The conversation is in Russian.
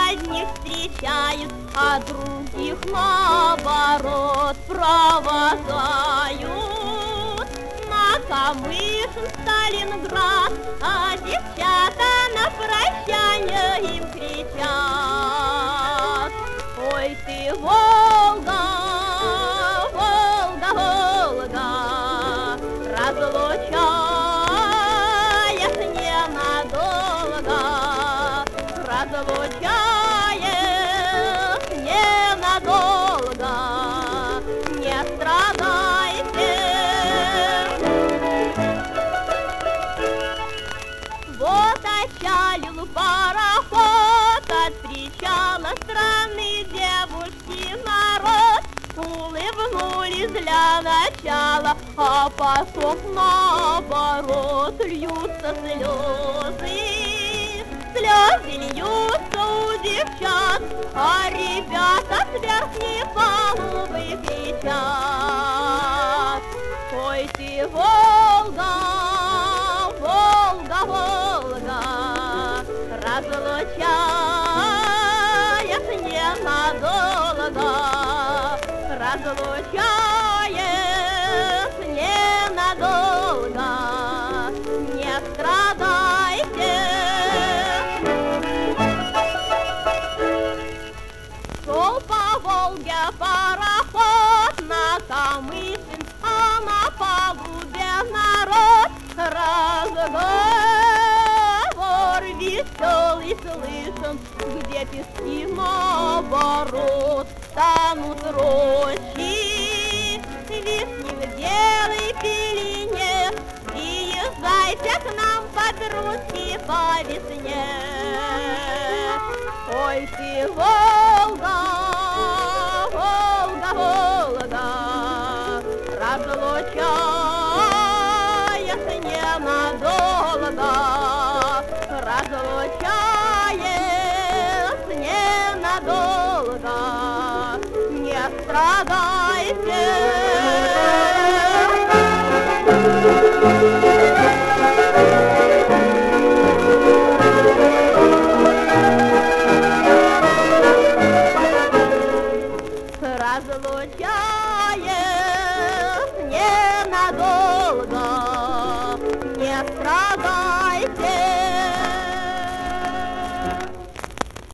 одних встречают, а других наоборот провожают. На Камышин, Сталинград, а девчата на прощание им кричат: ой ты, Волга, Волга, Волга, разлучаясь ненадолго, разлучаясь ненадолго, не страдайте. Вот отчалил пароход от причала страны девушки народ. Улыбнулись для начала, а потом наоборот льются слезы. Слезы льются у девчат, а ребята с верхней палубы кричат: ой ты, Волга, Волга, Волга, разлучаясь ненадолго, разлучаясь ненадолго, не страдайте. Шел по Волге пароход на Камышин, а на палубе народ. Разговор веселый слышен, где пески наоборот станут рощи. Весни в белой пелене, приезжайте к нам, подружки, по весне. Ой ты, Волга, Волга, Волга, разлучаясь ненадолго, разлучаясь ненадолго, не страдай.